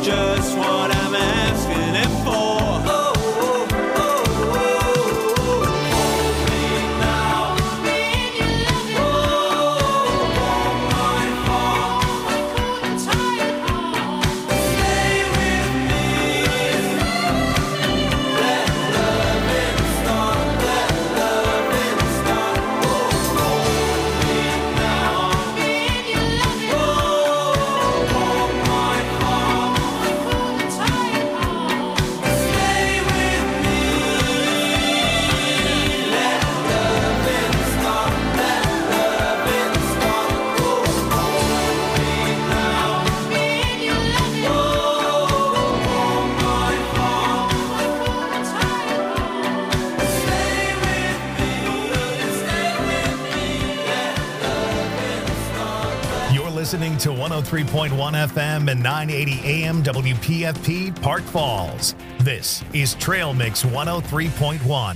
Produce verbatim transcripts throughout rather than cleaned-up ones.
just what I'm asking it for. Oh, oh, oh, oh, oh. Hold me now. Oh, warm my heart. Stay with me. Let loving start. Let loving start. Oh, hold me now. Oh, warm my heart. Stay with me. Let loving start. Let loving start. Oh, hold me now. Oh, warm my heart. Stay with me. Stay with me. Let loving start. You're listening to one oh three point one F M and nine eighty A M W P F P Park Falls. This is Trail Mix one oh three point one.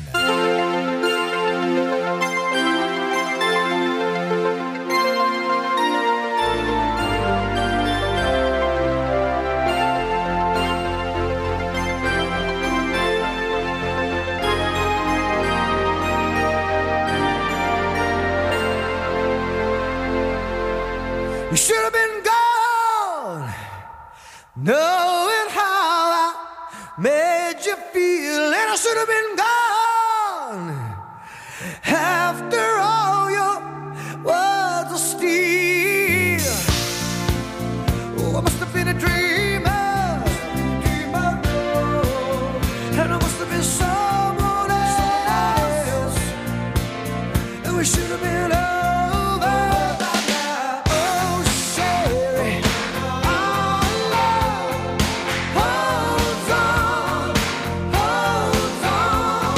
You should have been gone, knowing how I made you feel, and I should have been gone after all your words of steel. Oh, I must have been a dreamer, dreamer, and I must have been someone else, and we should have been over. Oh, Sherry, our love holds on, holds on.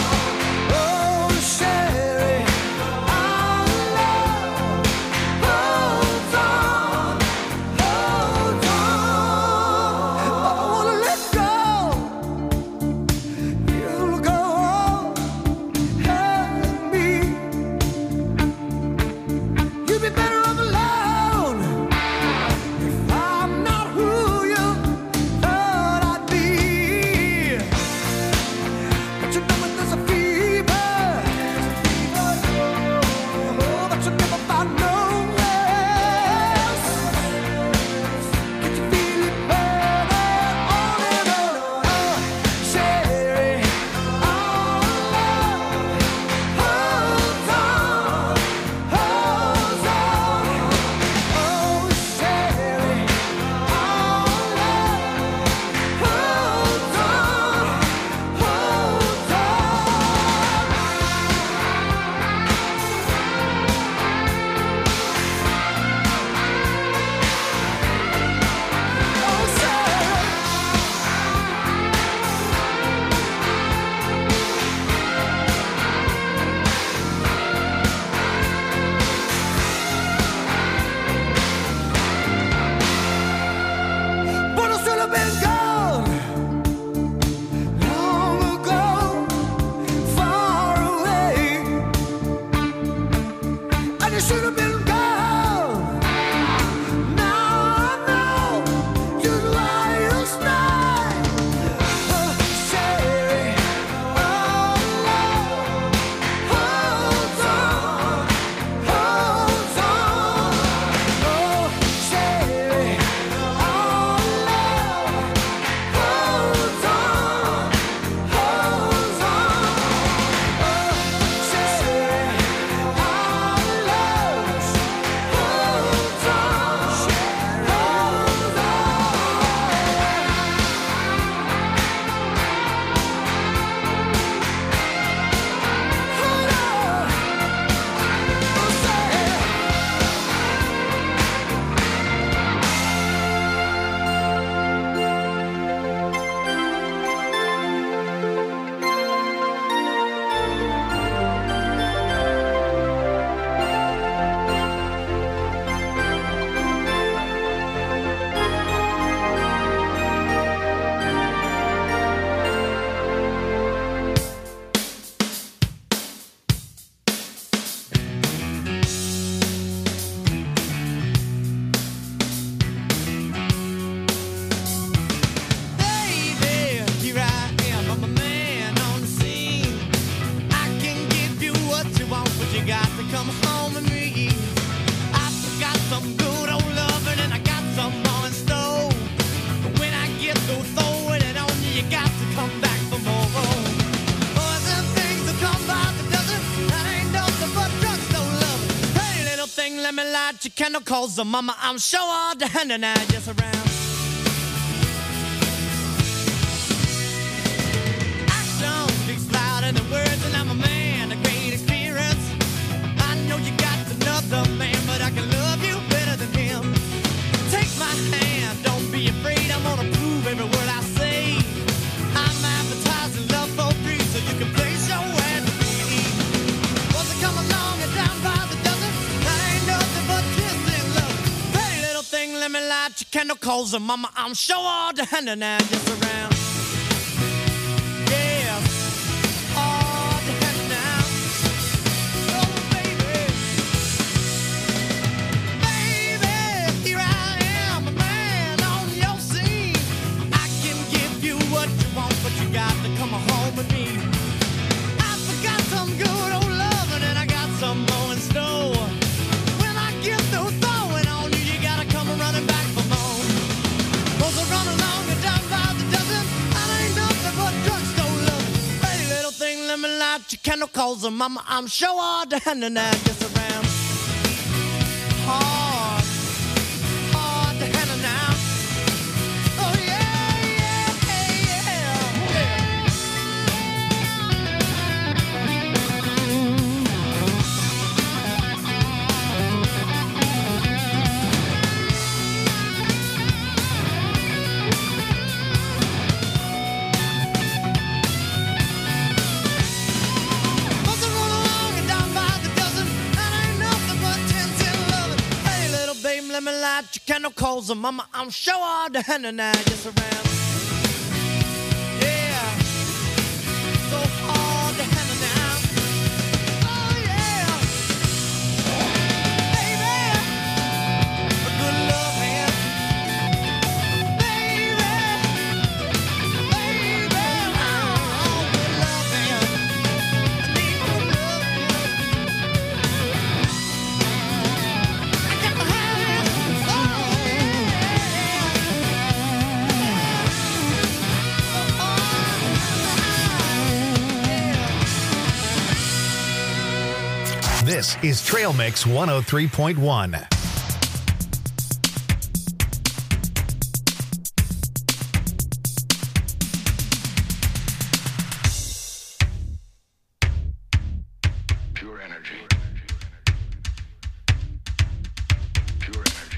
some good old loving and I got some more in store. But when I get through throwing it on you, you got to come back for more. Boys and things that come by the dozen, that ain't nothing but drugstore love. Hey, little thing, let me light your candle, cause the mama, I'm sure all the hand and I just around. Action speaks louder than words, and I'm a man of great experience. I know you got another man, but I can love you better than him. Take my hand, don't be afraid, I'm gonna prove every word I say. I'm advertising love for free, so you can place your ad to me. Once I come along and down by the dozen, that ain't nothing but kissing love. Hey, little thing, let me light your candle, cause the mama, I'm sure all the hand and I just around. Yeah, all the hand now. Oh, baby. Baby, here I am, a man on your scene. I can give you what you want, but you got to come home with me. I forgot some good old loving and I got some more in store. When I get through throwing on you, you gotta come running back for more. Cause I run along and down by the dozen, that ain't nothing but drugstore love. Hey, little thing, let me light your candle, cause the mama, I'm sure all the hand and I just around. Hard, hard to handle now. Oh yeah, yeah, yeah, yeah. Must have run along and down by the dozen, that ain't nothing but ten, ten loving. Hey, little babe, let me light your candle, cause the mama, I'm sure all the hand and I just around. Yeah, so hard to handle now. Oh yeah, baby, a good love hand. Baby, baby, oh, good love hand. I need good love hand. I got to have it. Oh yeah. This is Trail Mix one oh three point one. Pure energy. Pure energy.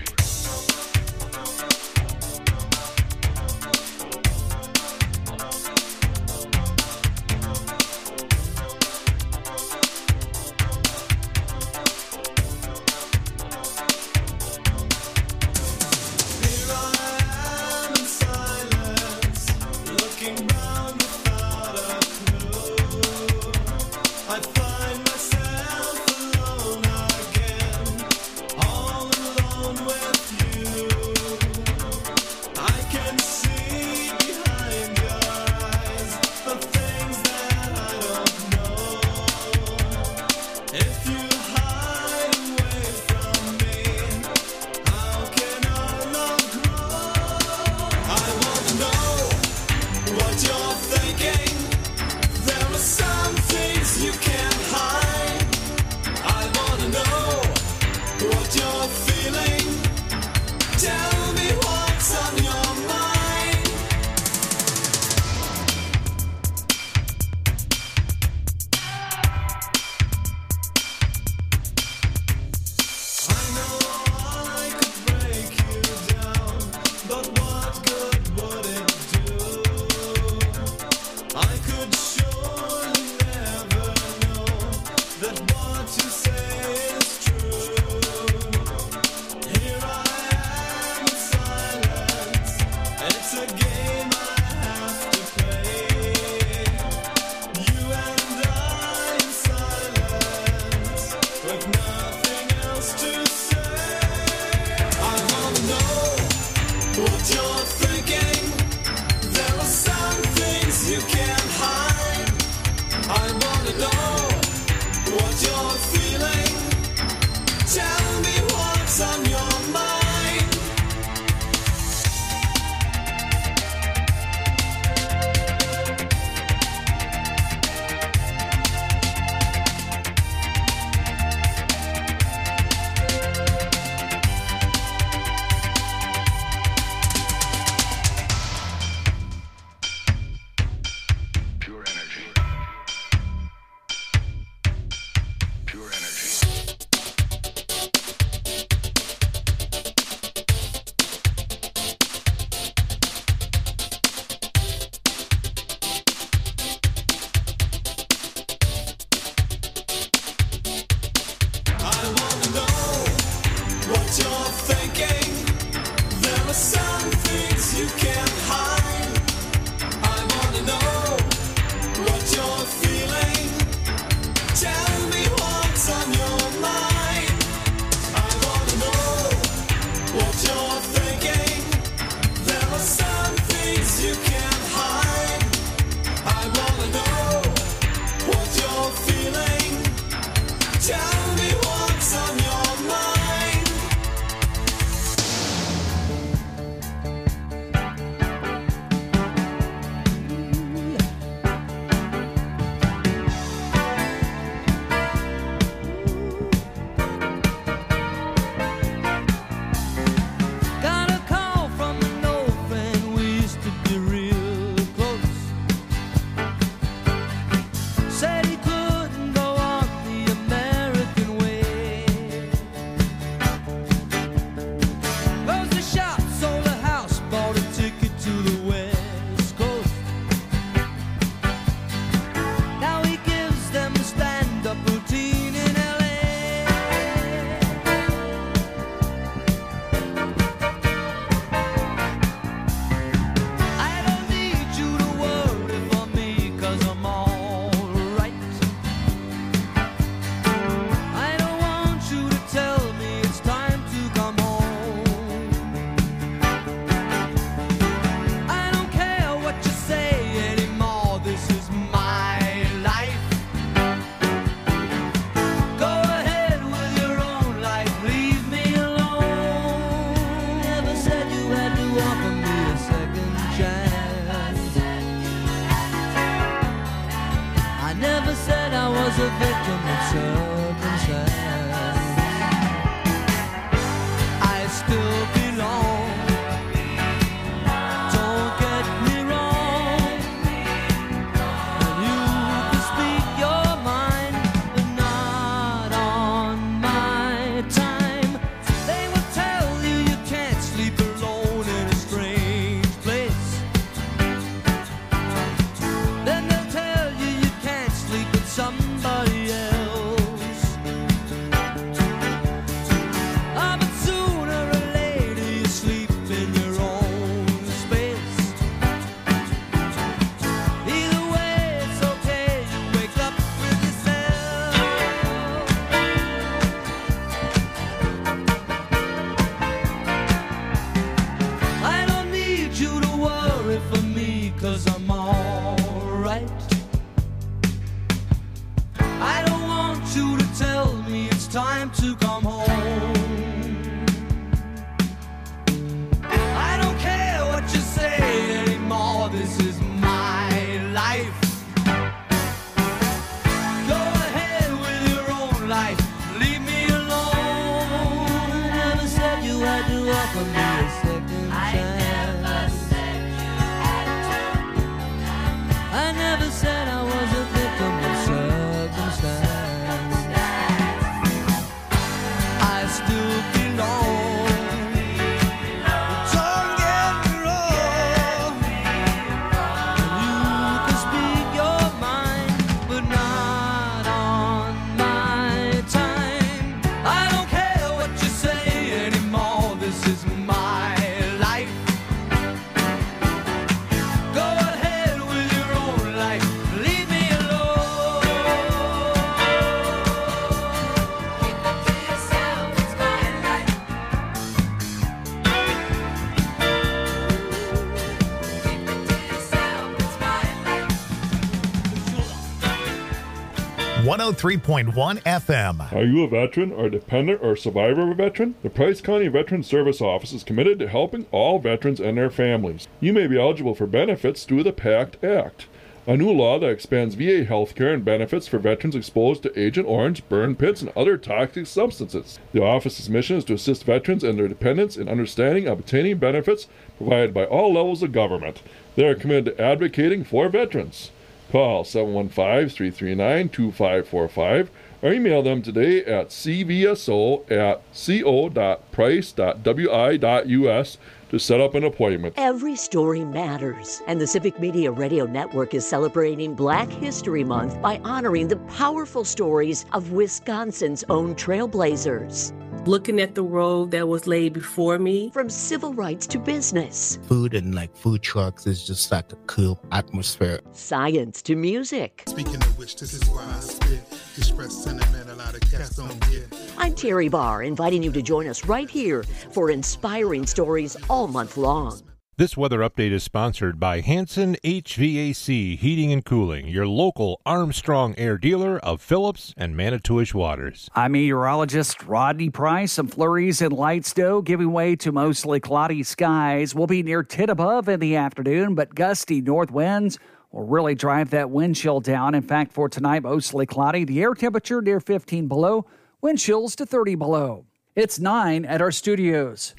offer me a second chance. I never said I was a victim of circumstance. I still belong. Don't get me wrong. You can speak your mind, but not on my time. I don't care what you say anymore. This is my life. Go ahead with your own life. Leave me alone. Keep it to yourself. It's my life. Keep it to yourself. It's my life. one oh three point one F M. Are you a veteran or a dependent or survivor of a veteran? The Price County Veteran Service Office is committed to helping all veterans and their families. You may be eligible for benefits through the PACT Act, a new law that expands V A health care and benefits for veterans exposed to Agent Orange, burn pits, and other toxic substances. The office's mission is to assist veterans and their dependents in understanding and obtaining benefits provided by all levels of government. They are committed to advocating for veterans. Call seven one five, three three nine, two five four five or email them today at c v s o at co dot price dot w i dot u s to set up an appointment. Every story matters, and the Civic Media Radio Network is celebrating Black History Month by honoring the powerful stories of Wisconsin's own trailblazers. Looking at the road that was laid before me. From civil rights to business, Food and like food trucks is just like a cool atmosphere. science to music. Speaking of which, this is why I spit. Express sentiment a lot of cats don't get. I'm Terry Barr, inviting you to join us right here for inspiring stories all month long. This weather update is sponsored by Hanson H V A C Heating and Cooling, your local Armstrong Air dealer of Phillips and Manitowish waters. I'm meteorologist Rodney Price. Some flurries and light snow giving way to mostly cloudy skies. We'll be near ten above in the afternoon, but gusty north winds will really drive that wind chill down. In fact, for tonight, mostly cloudy. The air temperature near fifteen below, wind chills to thirty below. It's nine at our studios.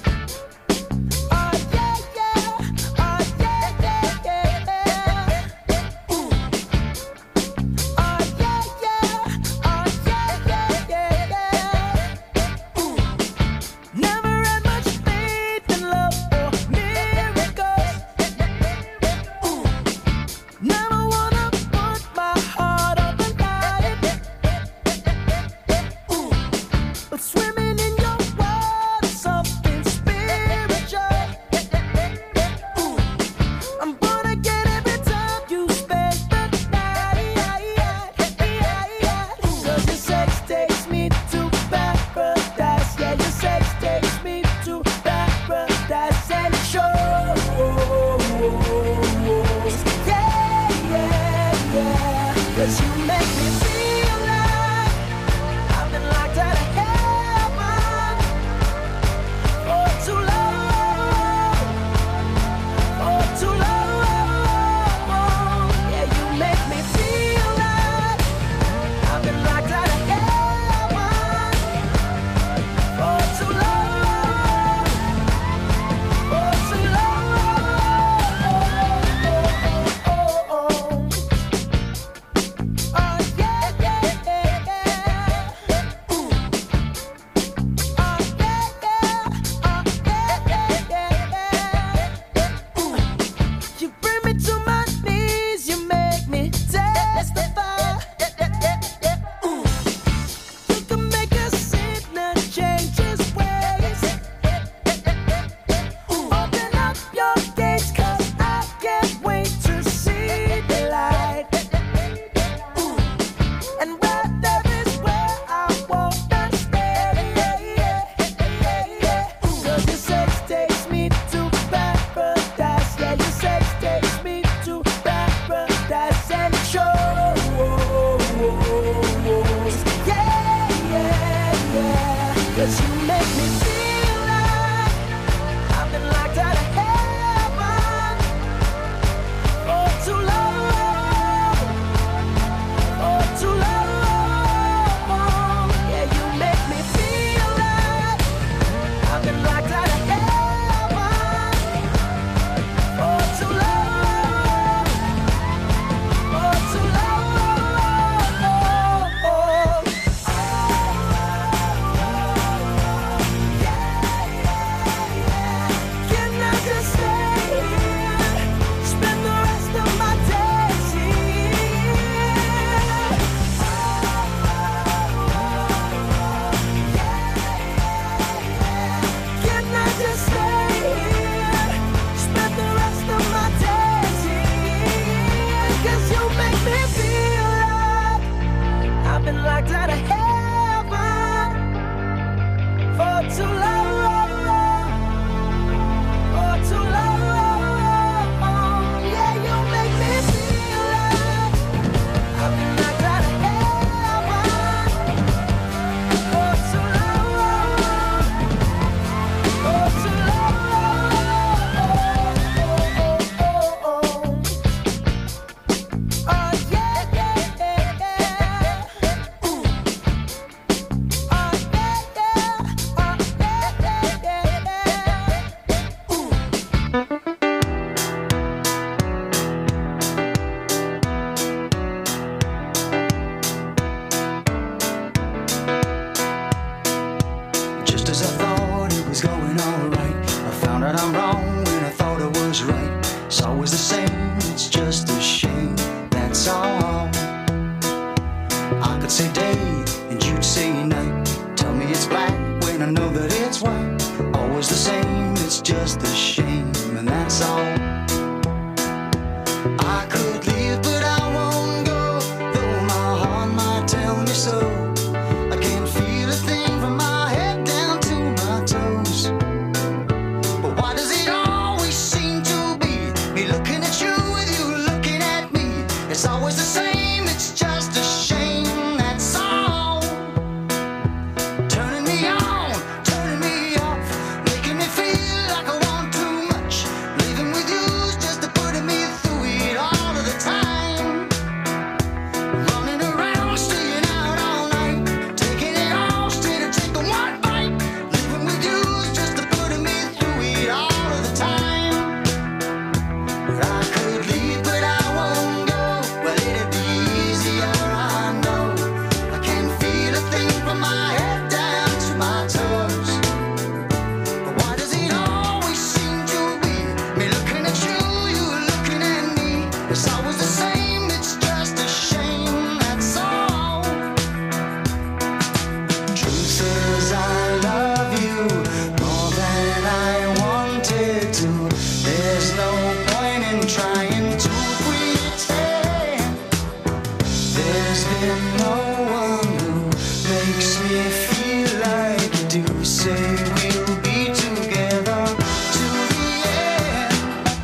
Swimming in your water, something spiritual. Oh, alright. I found out I'm wrong when I thought I was right. It's always the same, it's just a shame, that's all. I could say day and you'd say night. Tell me it's black when I know that it's white. Always the same, it's just a shame, and that's all. I could leave but I won't go, though my heart might tell me so. I can't feel a thing from my head down to my toes. But why does it always seem to be me looking at you with you looking at me? It's always the same, it's just a shame, that's all. Turning me on, turning me off, making me feel like I want too much. Living with you's just to putting me through it all of the time. Running around, staying out all night, taking it all straight to take the one bite. Living with you's just to putting me through it all of the time. But I could leave, but I won't go. Well, it'd be easier, I know. I can't feel a thing from my head down to my toes. But why does it always seem to be me looking at you, you looking at me? It's always the same, it's just a shame, that's all. Truth is I love you more than I wanted to. There's no point in trying to pretend. There's been no one who makes me feel like you do. Say we'll be together to the end.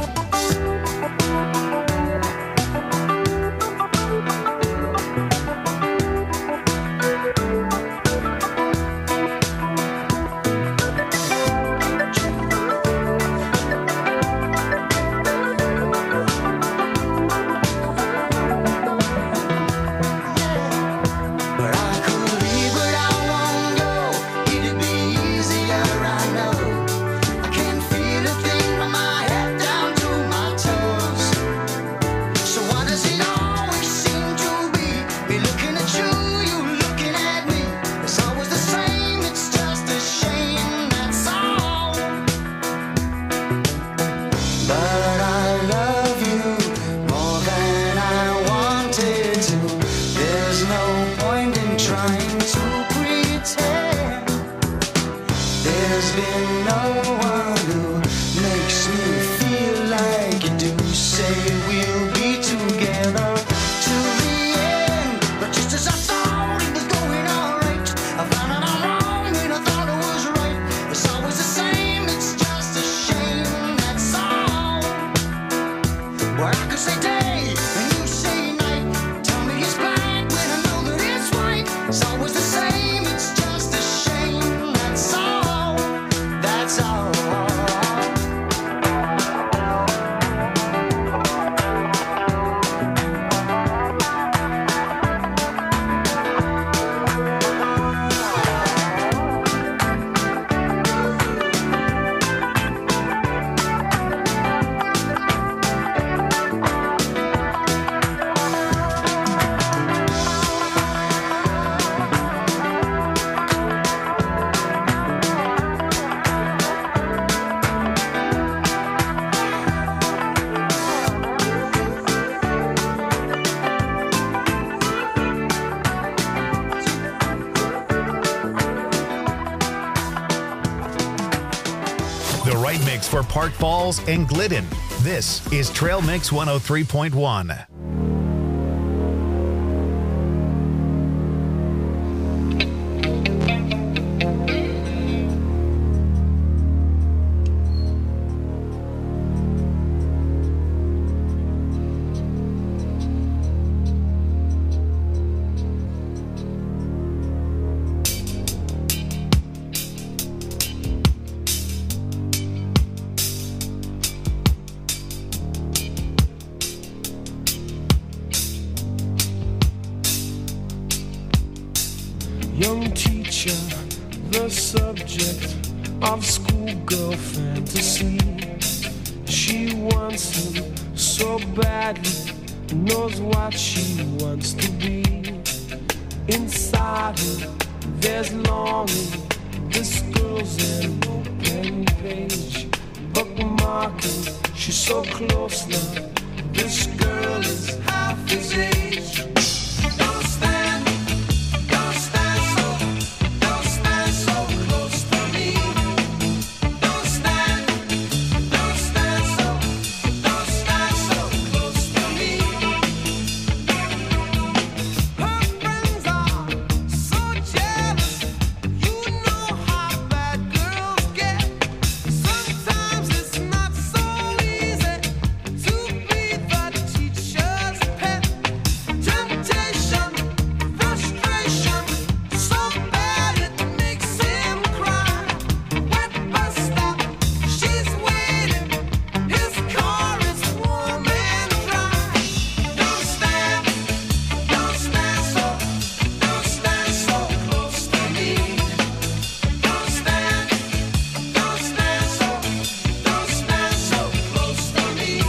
But I could leave, but I won't go. It'd be easier, I know. I can't feel a thing from my head down to my toes. So why does it always seem to be me looking at you, you looking at me? It's always the same, it's just a shame, that's all. But I love you more than I wanted to. There's no point in trying to pretend. There's been no one who makes me feel like you do. Say we'll be together to the end. But just as I thought it was going alright, I found out I'm wrong when I thought it was right. It's always the same, it's just a shame, that's all. Well, I could say day and you say night. Tell me it's black when I know that it's white. It's always the same, it's just a shame, that's all. That's all. The right mix for Park Falls and Glidden. This is Trail Mix one oh three point one. Young teacher, the subject of schoolgirl fantasy. She wants him so badly, knows what she wants to be. Inside her, there's longing. This girl's an open any page, bookmarking. She's so close now. This girl is half his age. Don't stand, don't stand so, don't stand so close to me. Don't stand, don't stand so, don't stand so close to me. Her friends are so jealous. You know how bad girls get. Sometimes it's not so easy to be the teacher's pet. Temptation, frustration, so bad it makes him cry. Wet bus stop, she's waiting. His car is warm and dry. Don't stand, don't stand so, don't stand so close to me. Don't stand, don't stand so, don't stand so close to me.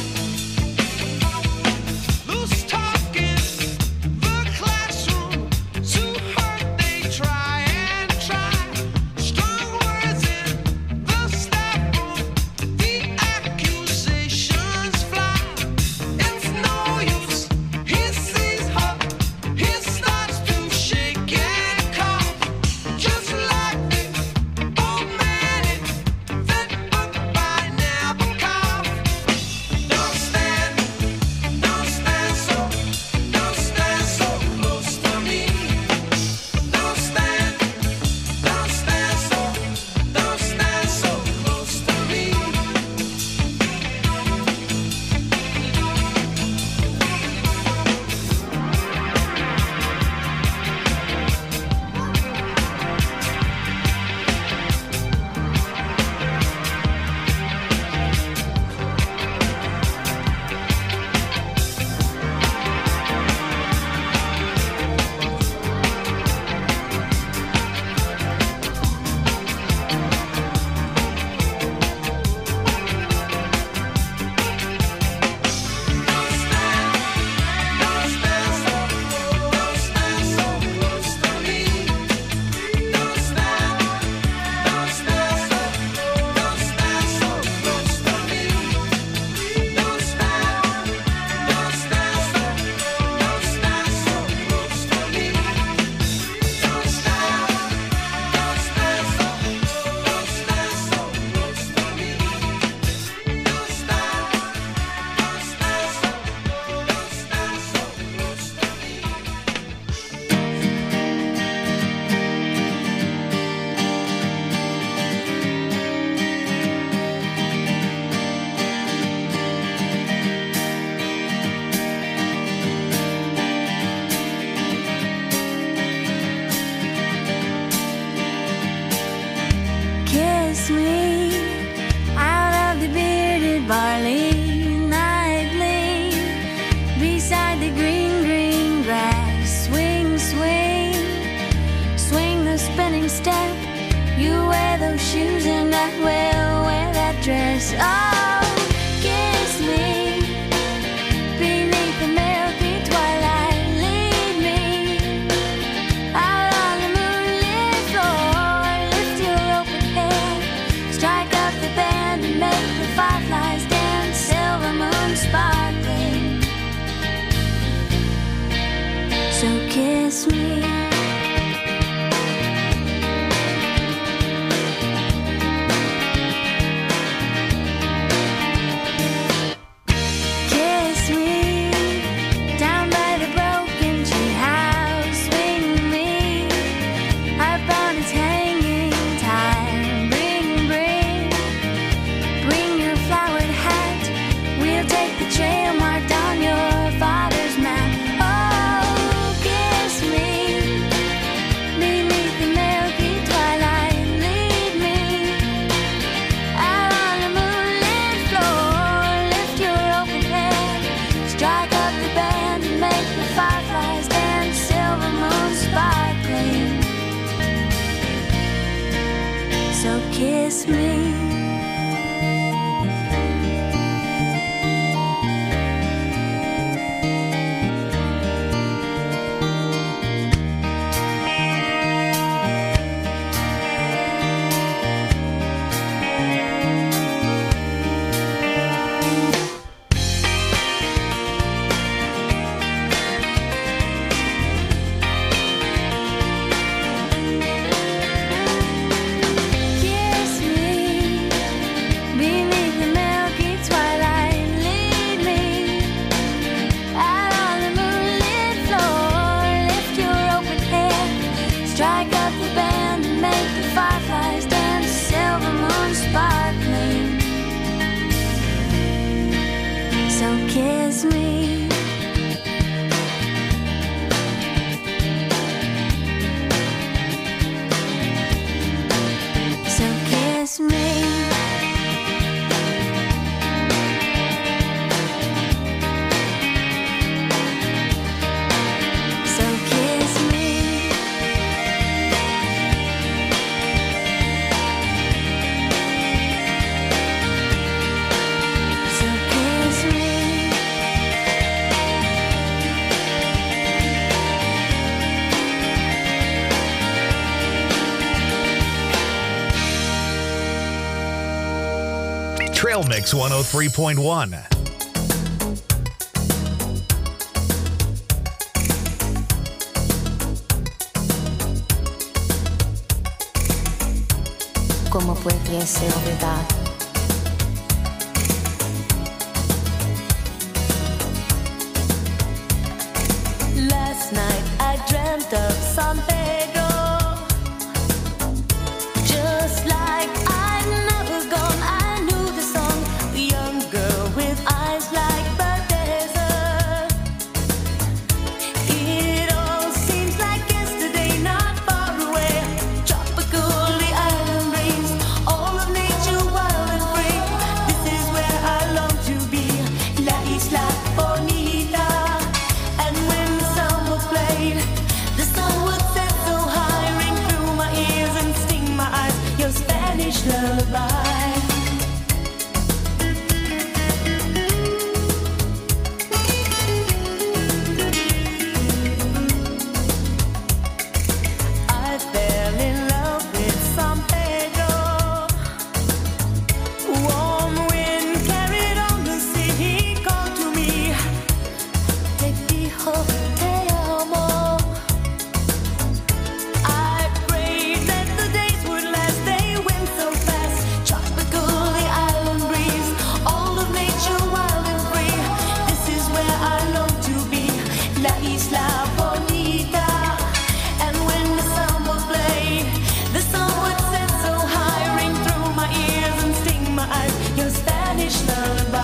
Loose talking, the classroom, to hurt they try and try. Strong words in the staff room, the accusations fly. It's no use, he sees her, he starts to shake and cough. Just like the old man in that book by Nabokov. Don't stand, don't stand so, don't stand so close to me. Don't stand, don't stand so, don't stand so close to me. Don't stand so, don't stand so close to me. Don't stand, don't stand so, don't stand so close to me. Don't stand, don't stand so, don't stand so close to me. Don't stand, don't stand so, don't stand so close to me. Don't stand, don't stand so, don't stand so close to me. Kiss me out of the bearded barley nightly, beside the green, green grass. Swing, swing, swing the spinning step. You wear those shoes and I will wear that dress. Oh, kiss me beneath the milky twilight. Lead me out on the moonlit floor. Lift your open head, strike up the band and make the fireflies dance. Silver moon sparkling. So kiss me. Kiss me down by the broken tree house. Swing me upon its hanging time. Bring, bring, bring your flowered hat. We'll take the trail marked on your father's map. Oh, kiss me beneath the milky twilight. Lead me out on the moonlit floor. Lift your open head, strike up the band and make the fireflies dance. Silver moon sparkling. So kiss me. Trail Mix one oh three point one. ¿Cómo pudiese olvidar? Last night I dreamt of San Pedro, just like I'd never gone. I knew the song, the young girl with eyes like the desert. It all seems like yesterday, not far away. Tropical, the island breeze, all of nature wild and free. This is where I long to be, La Isla Bonita. And when the samba played, the sun would set so high, ring through my ears and sting my eyes. Your Spanish lullaby. I fell in love with San Pedro. Warm wind carried on the sea. He called to me, te dijo te amo. I prayed that the days would last. They went so fast. Tropical, the island breeze, all of nature wild and free. This is where I long to be, La Isla Bonita. And when the samba played, the sun would set so high, ring through my ears and sting my eyes. Your Spanish lullaby.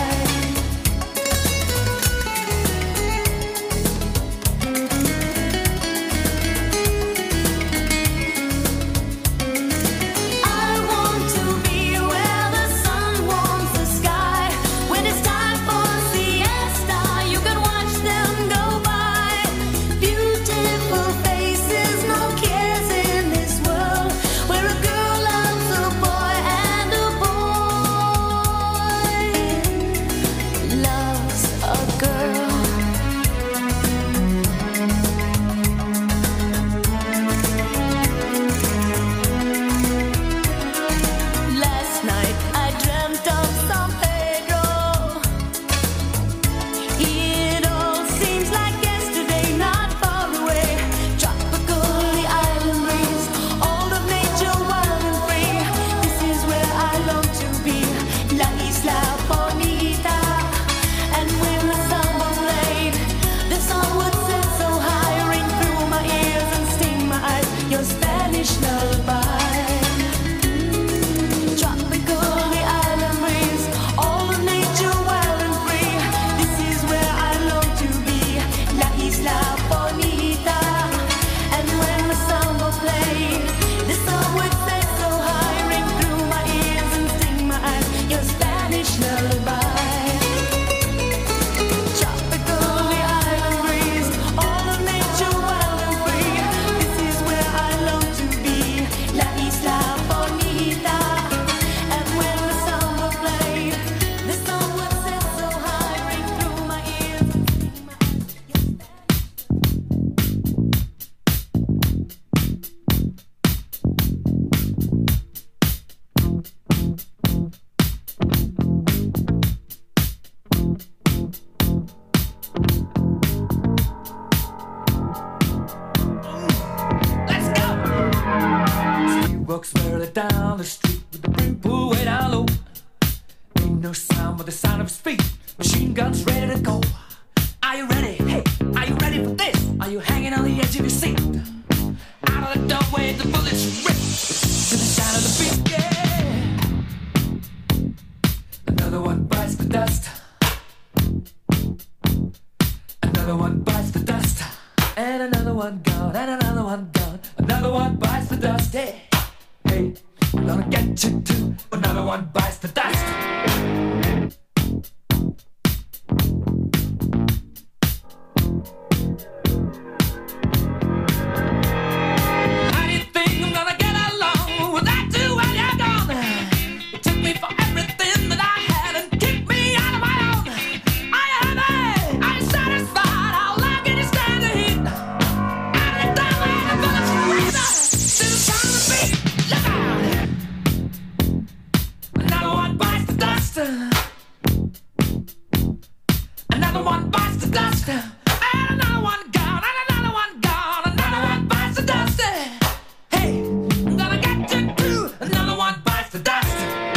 I want to be where the sun warms the sky. When it's time for siesta, you can watch them go by. Beautiful faces, no cares in this world, where a girl loves a boy and a boy loves a girl. Last night I dreamt of San Pedro. It all seems like yesterday, not far away. Tropical, the island breeze, all of nature wild and free. This is where I long to be, La Isla Bonita. And when the samba played, the sun would set so high, ring through my ears and sting my eyes. Your Spanish lullaby. Tropical, the island breeze, all of nature wild and free. This is where I long to be, La Isla Bonita. And when the samba played, the sun would set so high, ring through my ears and sting my eyes. Your Spanish lullaby. Tropical, the island breeze, all of nature wild and free. This is where I long to be, La Isla Bonita. And when the samba played, the sun would set so high, ring through my ears and sting my eyes. Let's go! He walks merrily down the street with the brim pulled way down low. Ain't no sound but the sound of his feet. Machine guns ready to go. Are you ready? Hey, are you ready for this? Are you hanging on the edge of your seat? Out of the doorway, the bullets rip to the sound of the beat. Yeah. Another one bites the dust. Another one bites the dust. And another one gone. And another one gone. Another one bites the dust. Hey, hey, I'm gonna get you too. Another one bites the dust. How do you think I'm gonna get along without you when you're gone? You took me for everything that I had and kicked me out of my own. Are you happy? Are you satisfied? How long can you stand the heat? Out of the doorway, the bullets rip to the sound of the beat. Look out! Another one bites the dust. dust. Another one bites the dust. And another one gone. And another one gone. Another one bites the dust. Hey, I'm gonna get you too. Another one bites the dust.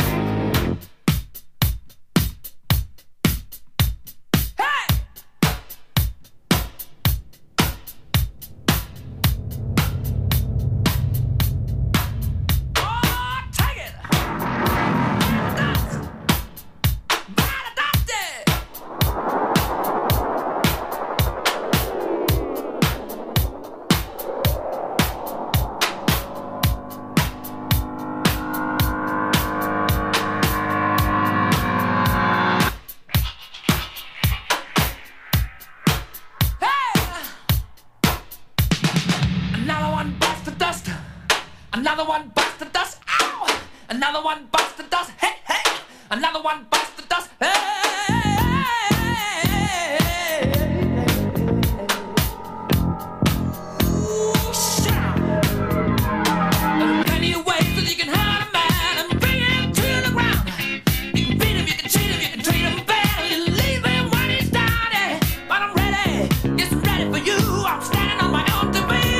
Another one bites the dust. Ow! Another one bites the dust. Hey, hey! Another one bites the dust. Hey! Ooh, shout! There are plenty of ways that you can hurt a man and bring him to the ground. You can beat him, you can cheat him, you can treat him bad, you leave him when he's down. eh? But I'm ready, yes, I'm ready for you. I'm standing on my own to beat.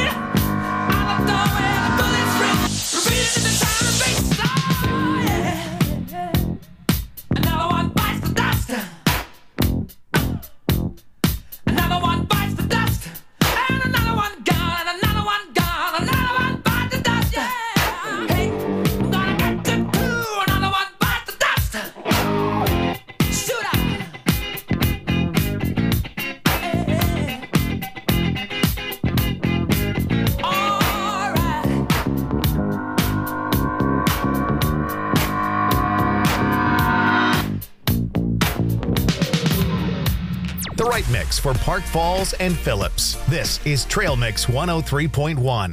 Mix for Park Falls and Phillips. This is Trail Mix one oh three point one.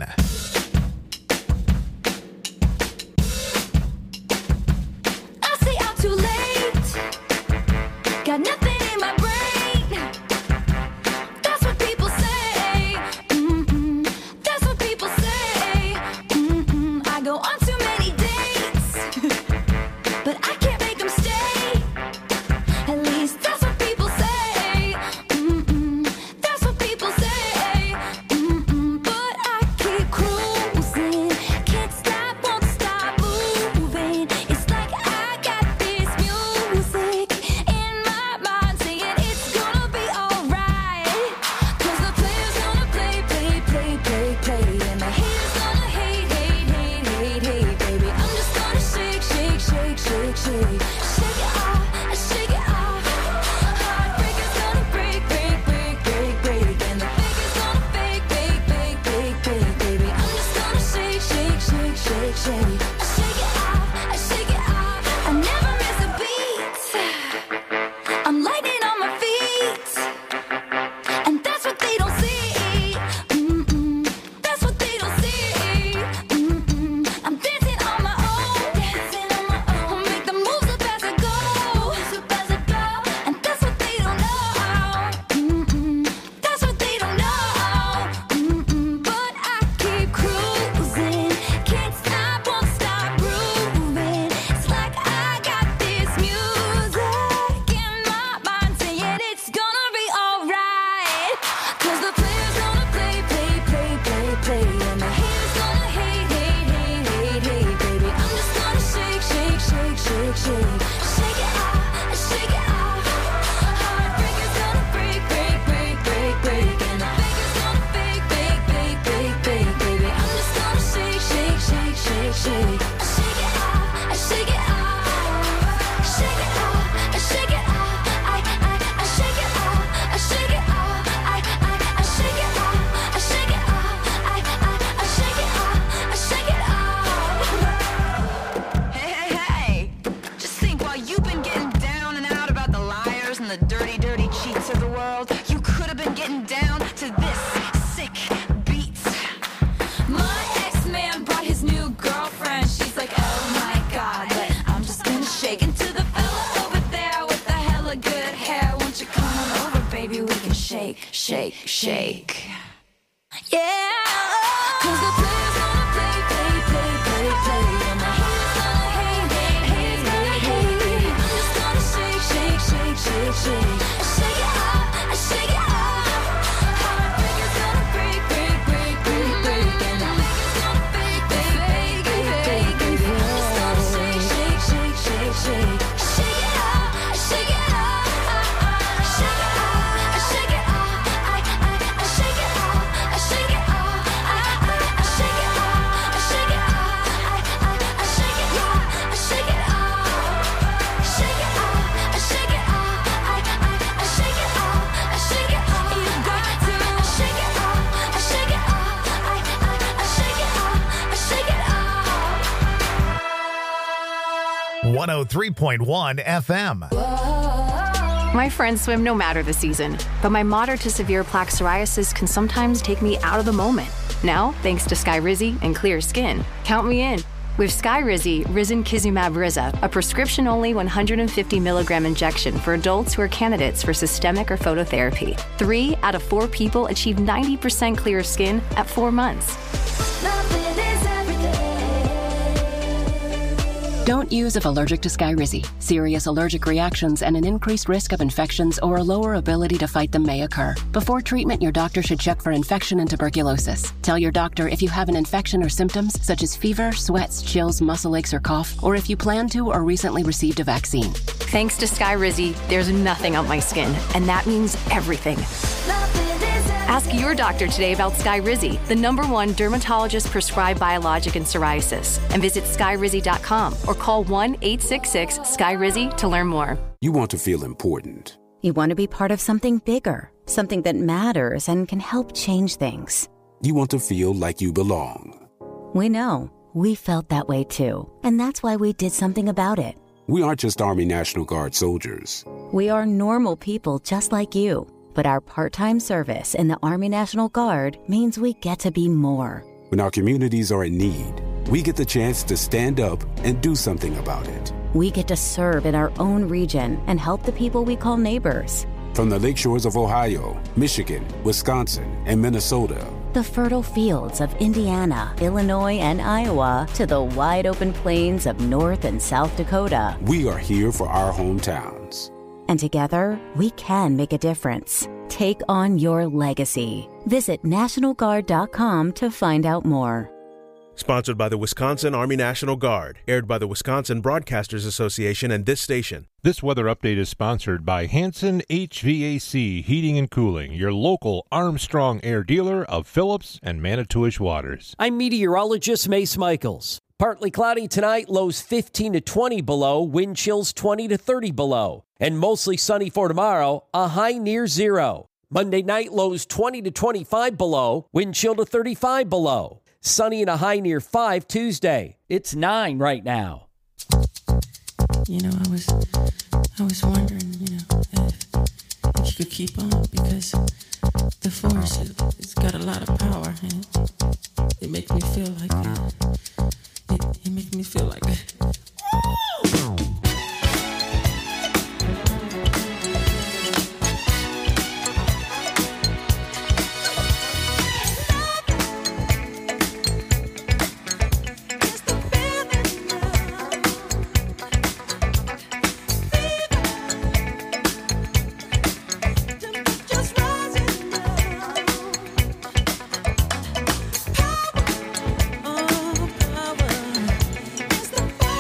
I stay out too late. Got nothing in my brain. That's what people say. Mm-mm. That's what people say. Mm-mm. I go on too many dates, but I can't make them stay. At least that's what people say. That's what people say. Mm-mm. But I keep cruising. Can't stop, won't stop moving. It's like I got this music in my mind saying it's gonna be alright. Cause the player's gonna play, play, play, play, play. And the haters gonna hate, hate, hate, hate, hate, baby. I'm just gonna shake, shake, shake, shake, shake. Shake it off, shake it off. Heartbreaker's gonna break, break, break, break, break. And the faker's gonna fake, fake, fake, fake, fake, baby. I'm just gonna shake, shake, shake, shake, shake. I shake it off, I shake it off. I never miss a beat. I'm lightning on my feet, and that's what they don't see. Mm-mm. That's what they don't see. Mm-mm. I'm dancing on my own, dancing on my own. Make the moves up as I go, moves up as I go. And that's what they don't know. Mm-mm. That's what they don't know. Mm-mm. But I keep cruising, can't stop, won't stop grooving. It's like I got this music in my mind saying it's gonna be alright. Cause the player's gonna play, play, play, play, play. And the haters gonna hate, hate, hate, hate, hate, baby. I'm just gonna shake, shake, shake, shake, shake. Shake it off, shake it off. Heartbreaker's gonna break, break, break, break, break. And the faker's gonna fake, fake, fake, fake, fake, baby. I'm just gonna shake, shake, shake, shake, shake. Shake it off, shake it off. Shake it off, shake it off. I, I, I shake it off, I shake it off. I, I, I shake it off, I shake it off. I, I, I shake it off, I shake it off. Hey, hey, hey! Just think, while you've been getting down and out about the liars and the dirty, dirty cheats of the world, you could have been getting down to this sick beat. My ex-man brought his new girlfriend. She's like, oh my god, but I'm just gonna shake into the fella over there with the hella good hair. Won't you come on over, baby? We can shake, shake, shake. Yeah. Cause the player's gonna play, play, play, play, play. And the haters gonna hate, hate, hate, hate, hate. I'm just one oh three point one F M. My friends swim no matter the season, but my moderate to severe plaque psoriasis can sometimes take me out of the moment. Now, thanks to Skyrizi and clear skin, count me in. With Skyrizi, Risankizumab Riza, a prescription-only one hundred fifty milligram injection for adults who are candidates for systemic or phototherapy. Three out of four people achieve ninety percent clear skin at four months. Don't use if allergic to Skyrizi. Serious allergic reactions and an increased risk of infections or a lower ability to fight them may occur. Before treatment, your doctor should check for infection and tuberculosis. Tell your doctor if you have an infection or symptoms such as fever, sweats, chills, muscle aches, or cough, or if you plan to or recently received a vaccine. Thanks to Skyrizi, there's nothing on my skin, and that means everything. Ask your doctor today about Skyrizi, the number one dermatologist-prescribed biologic in psoriasis, and visit skyrizi dot com or call one eight six six Skyrizi to learn more. You want to feel important. You want to be part of something bigger, something that matters and can help change things. You want to feel like you belong. We know. We felt that way too, and that's why we did something about it. We aren't just Army National Guard soldiers. We are normal people just like you. But our part-time service in the Army National Guard means we get to be more. When our communities are in need, we get the chance to stand up and do something about it. We get to serve in our own region and help the people we call neighbors. From the lake shores of Ohio, Michigan, Wisconsin, and Minnesota, the fertile fields of Indiana, Illinois, and Iowa, to the wide-open plains of North and South Dakota, we are here for our hometowns. And together, we can make a difference. Take on your legacy. Visit National Guard dot com to find out more. Sponsored by the Wisconsin Army National Guard. Aired by the Wisconsin Broadcasters Association and this station. This weather update is sponsored by Hanson H V A C Heating and Cooling, your local Armstrong Air dealer of Phillips and Manitowish Waters. I'm meteorologist Mace Michaels. Partly cloudy tonight, lows fifteen to twenty below, wind chills twenty to thirty below. And mostly sunny for tomorrow, a high near zero. Monday night, lows twenty to twenty-five below, wind chill to thirty-five below. Sunny and a high near five Tuesday. It's nine right now. You know, I was I was wondering, you know, if, if you could keep on, because the force, it, it's got a lot of power, and it, it makes me feel like that. It, it makes me feel like that. Oh, power.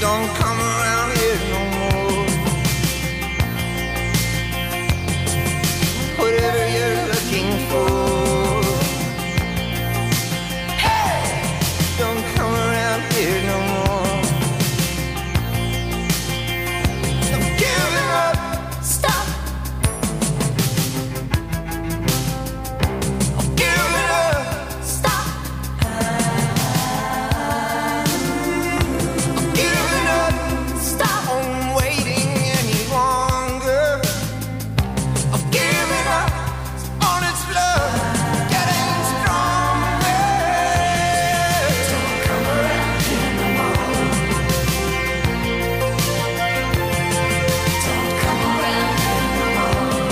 Don't come around here no more. Whatever you're looking for, hey, don't come around here no more. I'm giving up. Stop. I'm giving up. Stop. I'm giving up. Stop. I'm waiting any longer. I'm giving up on its love, getting stronger. Don't come around here no more. Don't come around here no more.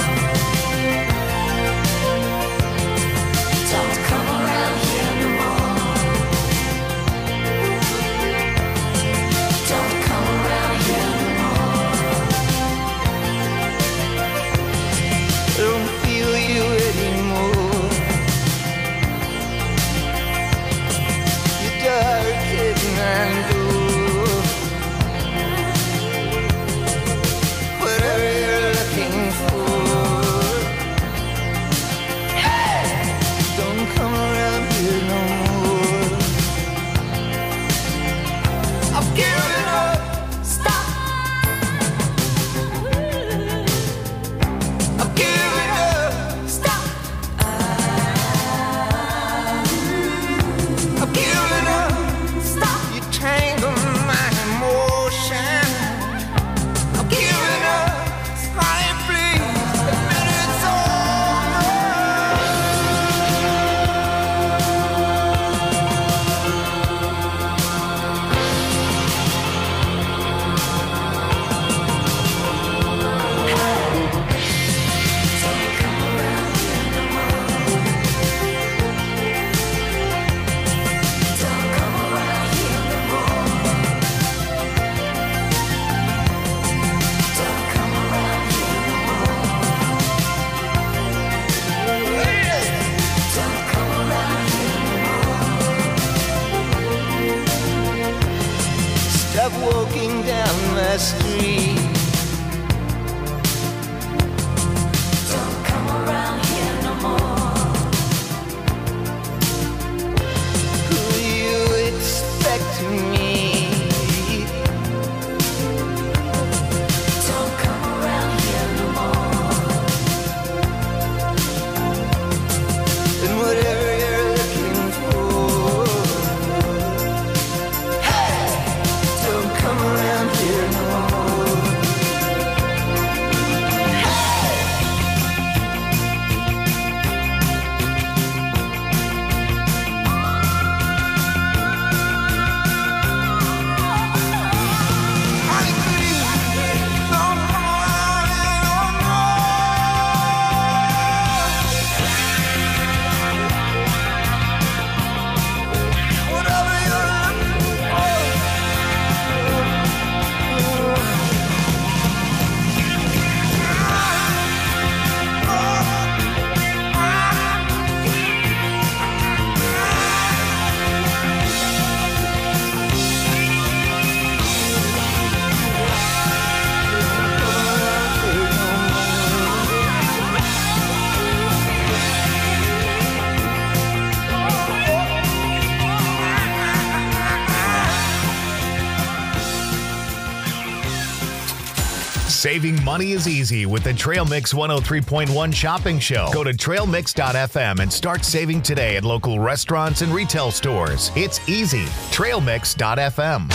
Don't come around here no more. Don't come around here no more. I don't feel you anymore. You're dark and blue. Whatever you're looking for, hey, don't come around here no more. I'm giving up. Stop. I'm giving up. Stop. I'm giving up. Stop. You tangle my emotion. I'm giving up. Honey, please admit it's over. Stop walking down my street. Don't come around here no more. Who do you expect to meet? Don't come around here no more. And whatever you're looking for, hey, don't come around here no more. Honey, please, don't come around here no more. Whatever you're looking Saving money is easy with the Trail Mix one oh three point one shopping show. Go to trail mix dot f m and start saving today at local restaurants and retail stores. It's easy. trail mix dot f m.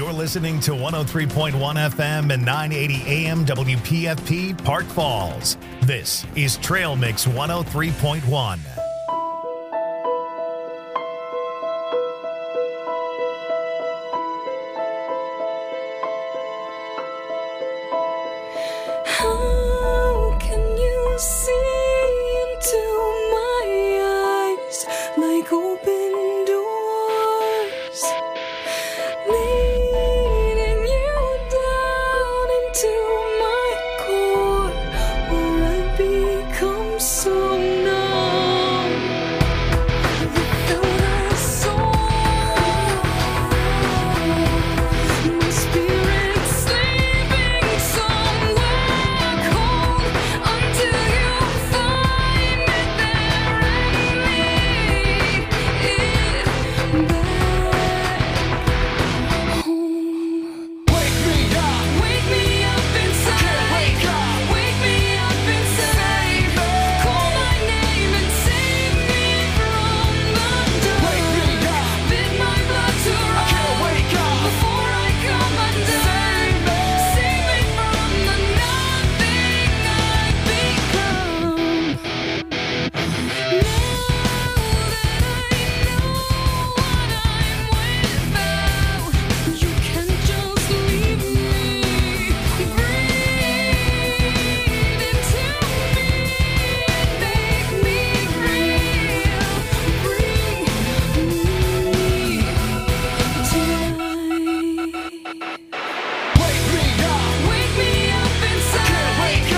You're listening to one oh three point one F M and nine eighty A M W P F P Park Falls. This is Trail Mix one oh three point one. How can you see